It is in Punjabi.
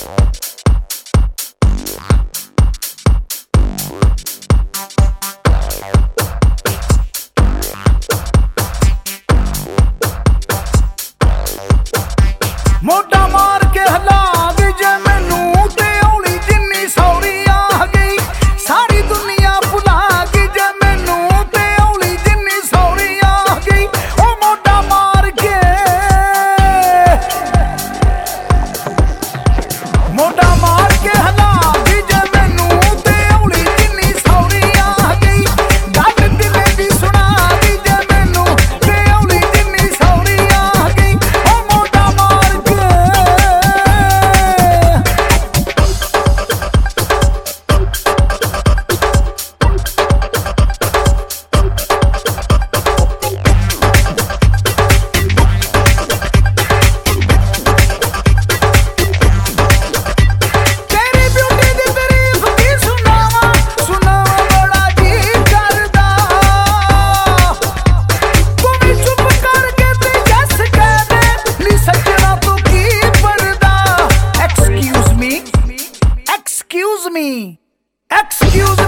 ਮੋਢਾ ਮਾਰ ਕੇ ਹਲਾ ਵੀ ਜੇ ਮੈਨੂੰ ਤੇ ਔਲੀ ਜਿੰਨੀ ਸੌਰੀ ਆ ਗਈ। ਸਾਰੀ ਦੁਨੀਆ ਭੁਲਾ ਗਈ ਜੇ ਮੈਨੂੰ ਤੇ ਔਲੀ ਜਿੰਨੀ ਸੌਰੀ ਆ ਗਈ। ਉਹ ਮੋਢਾ ਮਾਰ ਕੇ ਹਲਾ ਵੀ ਜੇ ਮੈਨੂੰ ਤੇ ਔਲੀ ਜਿੰਨੀ ਸੌਰੀ ਆ ਗਈ। ਗੱਲ ਦਿਲੇ ਦੀ ਸੁਣਾ ਵੀ ਜੇ ਮੈਨੂੰ ਤੇ ਔਲੀ ਜਿੰਨੀ ਸੌਰੀ ਆ ਗਈ। ਉਹ ਮੋਢਾ ਮਾਰ ਕੇ Excuse me.